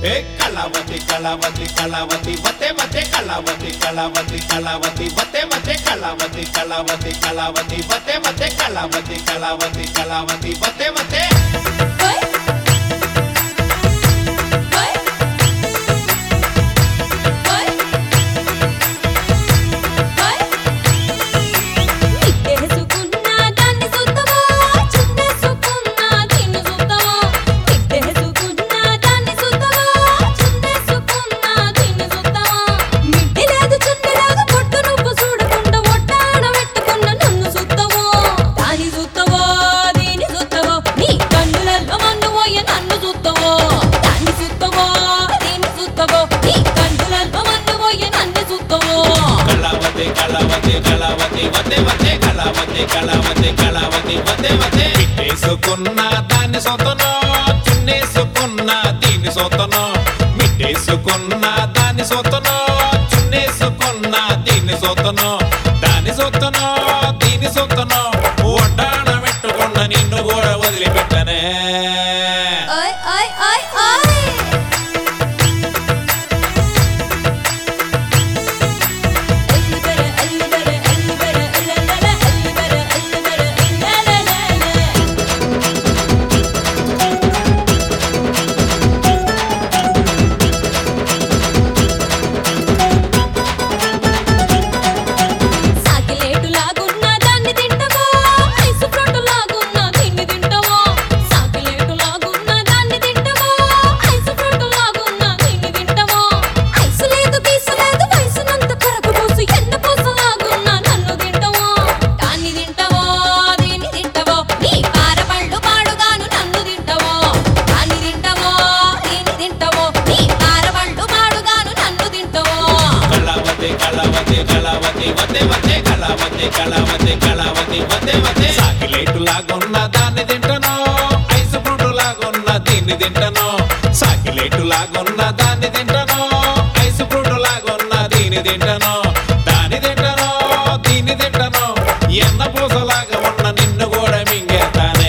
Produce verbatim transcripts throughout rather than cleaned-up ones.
ఏ కళావతి కళావతి కళావతి వతే వతే కళావతి కళావతి కళావతి వతే వతే కళావతి కళావతి కళావతి వతే వతే కళావతి కళావతి కళావతి వతే వతే కళావతి కళావతి వతే వతే మిట్టేసుకున్న దాన్ని సొతనో చున్నేసుకున్న దీన్ని సొతనో మిట్టేసుకున్న దాన్ని సొతనో చున్నేసుకున్న దీన్ని సొతనో దాన్ని సొతనో దీన్ని సొతనో ఒడ్డాణ పెట్టుకున్న నిన్ను కూడా వదిలిపెట్టనే కళావతి కళావతి కళావతి వతే వతే సాకిలేటు లాగున్న దాన్ని తింటనో ఐస్ ఫ్రూట్ లాగున్న దీన్ని తింటనో సాకిలేటు లాగున్న దాన్ని తింటనో ఐస్ ఫ్రూట్ లాగున్న దీన్ని తింటనో దాన్ని తింటనో దీన్ని తింటనో ఎన్న పూసలాగా ఉన్న నిన్ను కూడా మింగేస్తానే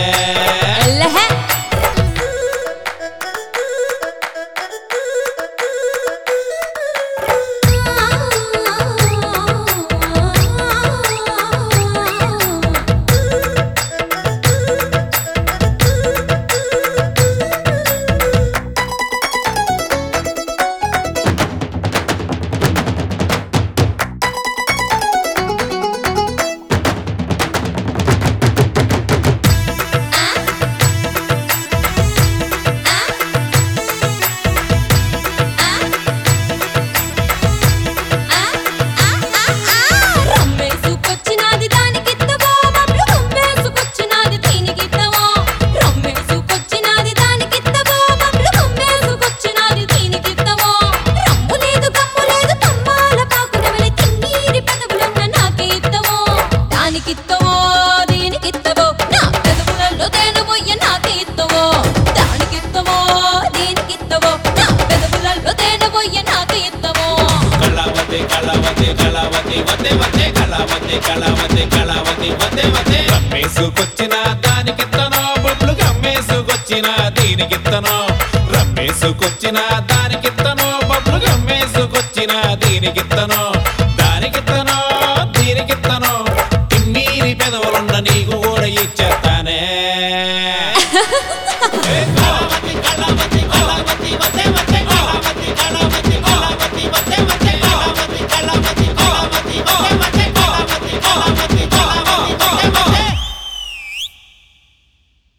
కళావతి కళావతి వతే వతే కళావతి కళావతి కళావతి వతే వతే రమ్మేసుకొచ్చిన దానికిత్తనో బొట్లు గమ్మేసుకొచ్చిన దీనికిత్తనో రమ్మేసుకొచ్చిన దానికిత్తనో బొట్లు గమ్మేసుకొచ్చిన దీనికిత్తనో